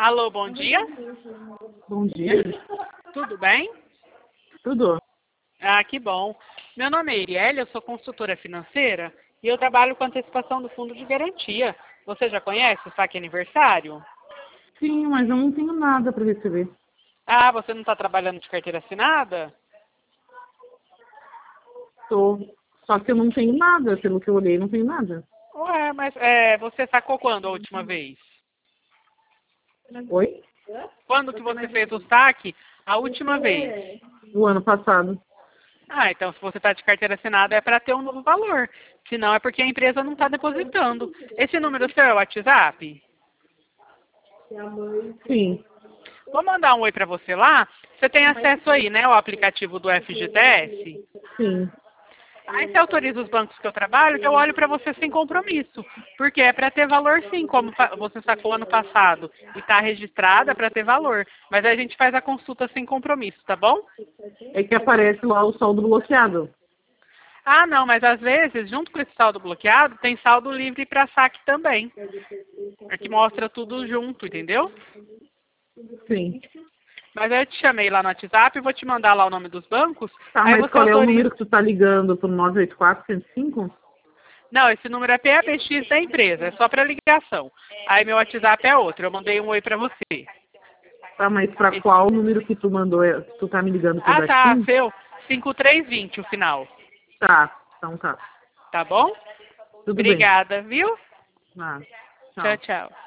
Alô, bom dia. Bom dia. Tudo bem? Tudo? Ah, que bom. Meu nome é Iriele, eu sou consultora financeira e eu trabalho com antecipação do fundo de garantia. Você já conhece o Saque Aniversário? Sim, mas eu não tenho nada para receber. Ah, você não está trabalhando de carteira assinada? Tô. Só que eu não tenho nada, pelo que eu olhei, não tenho nada. Ué, mas você sacou quando a última vez? Oi? Quando que você fez o saque a última vez? O ano passado. Ah, então se você está de carteira assinada é para ter um novo valor. Senão é porque a empresa não está depositando. Esse número seu é o WhatsApp? Sim. Vou mandar um oi para você lá. Você tem acesso aí, né, ao aplicativo do FGTS? Sim. Aí você autoriza os bancos que eu trabalho, que eu olho para você sem compromisso. Porque é para ter valor sim, como você sacou ano passado. E está registrada para ter valor. Mas aí a gente faz a consulta sem compromisso, tá bom? É que aparece lá o saldo bloqueado. Ah, não, mas às vezes, junto com esse saldo bloqueado, tem saldo livre para saque também. É que mostra tudo junto, entendeu? Sim. Mas aí eu te chamei lá no WhatsApp e vou te mandar lá o nome dos bancos. Tá, Aí mas você qual é o autoriza. número que tu tá ligando pro 984-105? Não, esse número é PABX da empresa, é só para ligação. Aí meu WhatsApp é outro, eu mandei um oi para você. Tá, mas pra qual número que tu mandou? Que tu tá me ligando por Ah, tá, daqui? seu 5320 o final. Tá, então tá. Tá bom? Tudo bem. Obrigada, viu? Ah, Tchau, tchau. tchau.